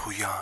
پویان.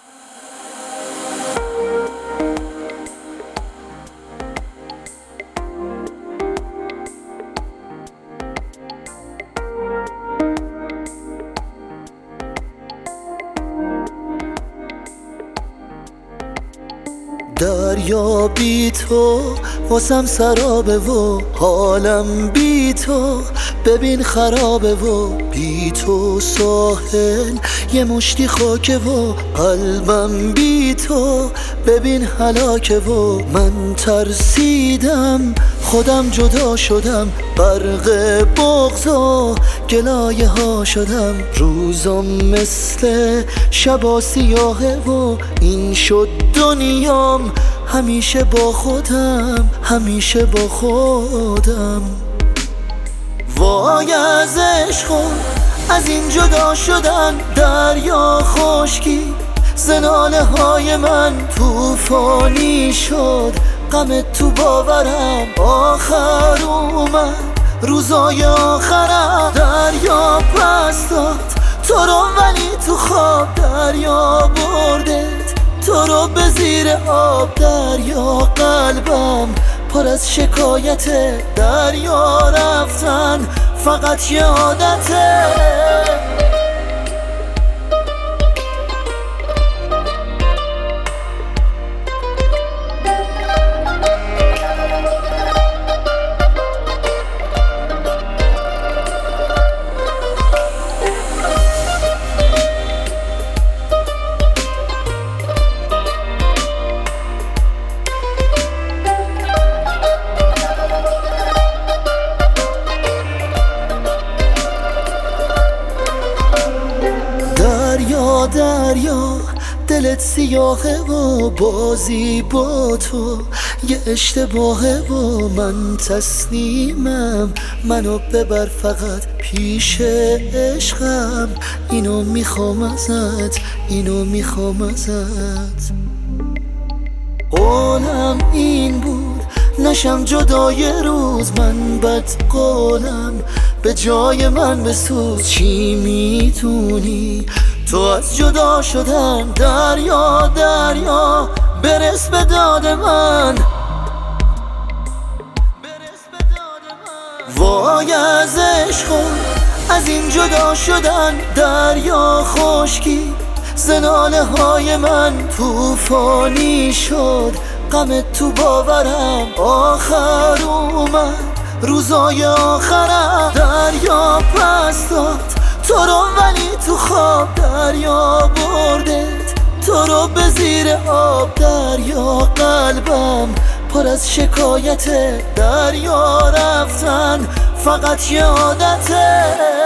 دریا بی تو واسم سرابه و حالم بی تو ببین خرابه و بی تو ساحل یه مشتی خاکه و قلبم بی تو ببین هلاکه و من ترسیدم خودم جدا شدم غرق بغض و گلایه ها شدم روزم مثل شبا سیاهه و این شد دنیام همیشه با خودم همیشه با خودم وای از عشق از این جدا شدن دریا خشکی زناله های من طوفانی شد غم تو باورم آخر اومد روزای آخرم دریا پس داد تو رو ولی تو خواب دریا بردت تو رو به زیر آب دریا قلبم پر از شکایت دریا رفتن فقط یه عادته دریا دلت سیاهه و بازی با تو یه اشتباهه و من تسلیمم منو ببر فقط پیش عشقم اینو میخوام ازت اینو میخوام ازت قولم این بود نشم جدای روز من بد قولم به جای من بسوز چی میتونی تو از جدا شدن دریا دریا برس به داد من وای از عشق از این جدا شدن دریا خشکی زناله های من طوفانی شد غم تو باورم آخر اومد روزای آخرم دریا پس داد تو رو ولی تو خواب دریا بردت تو رو به زیر آب دریا قلبم پر از شکایت دریا رفتن فقط یه عادته